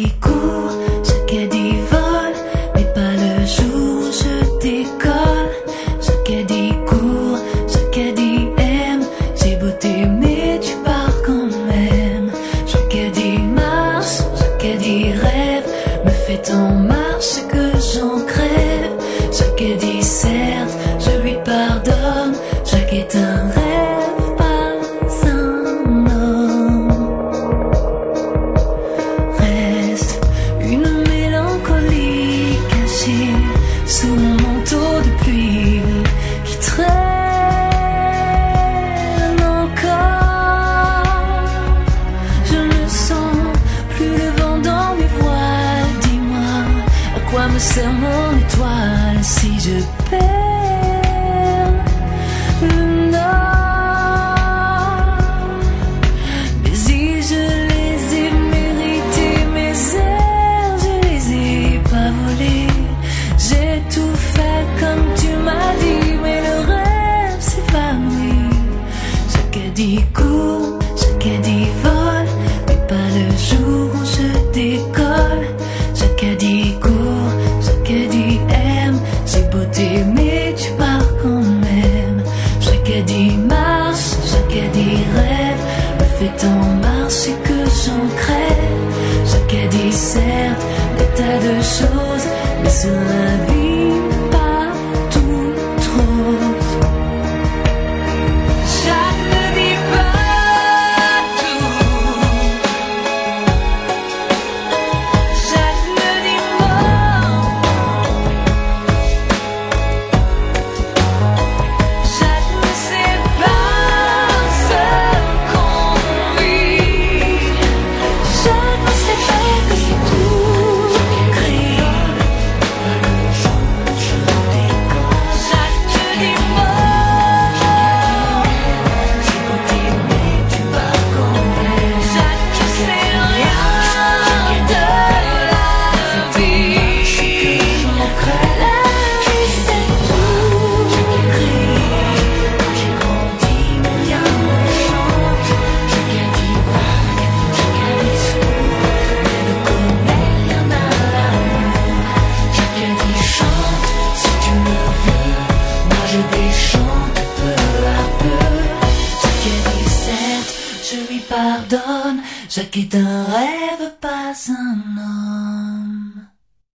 dit cours, chaque dit vol, mais pas le jour où je décolle. Chaque dit cours, chaque dit aime, j'ai beau t'aimer, tu pars quand même. Chaque dit marche, chaque dit rêve, me fait en marche que j'en crève. Chaque dit certes, je lui pardonne, chaque est un rêve, pas un homme. Reste une mélancolie cachée sous mon manteau de pluie qui traîne encore. Je ne sens plus le vent dans mes voiles. Dis-moi, à quoi me sert mon étoile si je perds le nord? Mes îles, je les ai méritées, mes airs, je les ai pas volés. J'ai tout fait comme tu m'as dit, mais le rêve s'évanouit. Chaque dit court, chaque dit vole, mais pas le jour où je décolle. Chaque dit court, chaque dit aime, j'ai beau t'aimer, tu pars quand même. Chaque dit marche, chaque dit rêve, me fait en marche et que j'en crève. Chaque dit certes, des tas de choses, mais sur la vie, pas tout trop. Chaque ne dit pas tout, chaque ne dit mot, chaque ne sait pas ce qu'on vit, chaque ne sait pas que c'est tout gris. Chaque te dit mot, j'ai beau t'aimer, tu pars quand même. Chaque ne sait rien de la vie. La vie c'est tout gris. Quand j'ai grandi, mais rien ne change. Chacun dit vague, chacun dit sourd, mais ne connaît rien à l'amour. Chacun dit chante, si tu me veux, moi je déchante peu à peu. Chacun dit certes, je lui pardonne, chaque est un rêve, pas un homme.